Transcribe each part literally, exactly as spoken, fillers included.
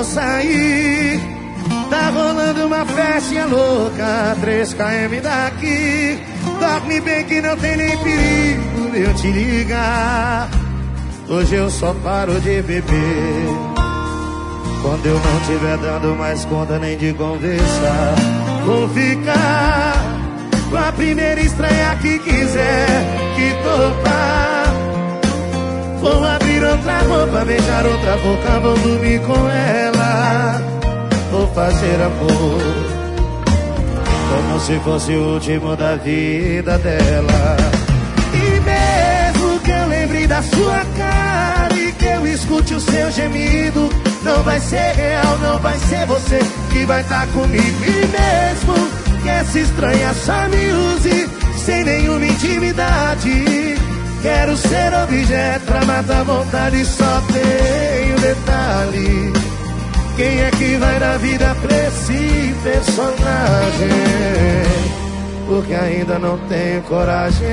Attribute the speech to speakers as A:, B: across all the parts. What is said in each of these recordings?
A: sair. Tá rolando uma festinha louca, três quilômetros daqui. Dorme bem que não tem nem perigo de eu te ligar. Hoje eu só paro de beber quando eu não tiver dando mais conta nem de conversar. Vou ficar com a primeira estranha que quiser, que topar. Vou abrir outra roupa, beijar outra boca, vou dormir com ela. Vou fazer amor como se fosse o último da vida dela. E mesmo que eu lembre da sua cara e que eu escute o seu gemido, não vai ser real, não vai ser você que vai estar comigo. E mesmo que essa estranha só me use sem nenhuma intimidade, quero ser objeto pra matar a vontade. Só tem um detalhe: quem é que vai dar vida pra esse personagem? Porque ainda não tenho coragem.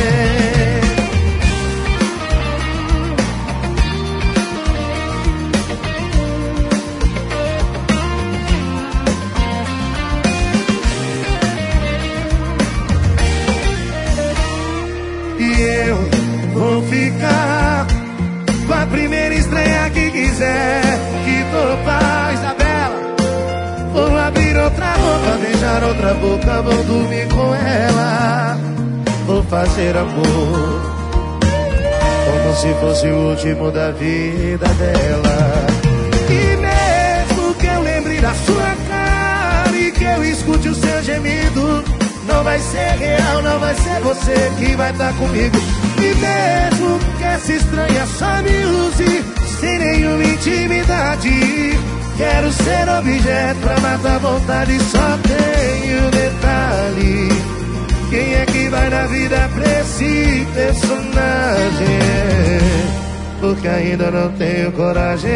A: E eu vou ficar com a primeira estranha que quiser, que topar, Isabela. Vou abrir outra boca, beijar outra boca, vou dormir com ela. Vou fazer amor como se fosse o último da vida dela. E mesmo que eu lembre da sua cara e que eu escute o seu gemido, não vai ser real, não vai ser você que vai estar comigo. E mesmo que essa estranha só me use sem nenhuma intimidade, quero ser objeto pra matar a vontade. Só tem um detalhe: quem é que vai dar vida pra esse personagem? Porque ainda não tenho coragem.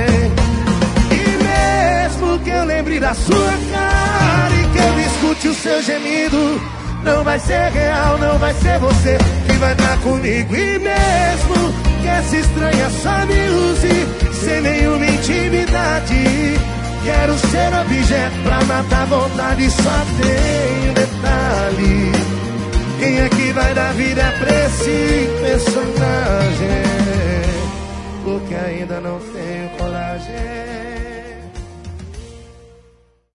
A: E mesmo que eu lembre da sua cara e que eu escute o seu gemido, não vai ser real, não vai ser você que vai estar comigo. E mesmo que essa estranha só me use sem nenhuma intimidade, quero ser objeto pra matar a vontade. Só tem um detalhe: quem é que vai dar vida pra esse personagem? Porque ainda não tenho coragem.